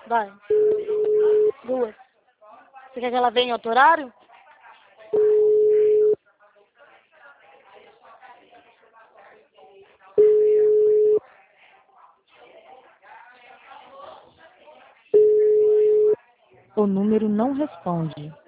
Vai. 2. Você quer que ela venha em outro horário? O número não responde.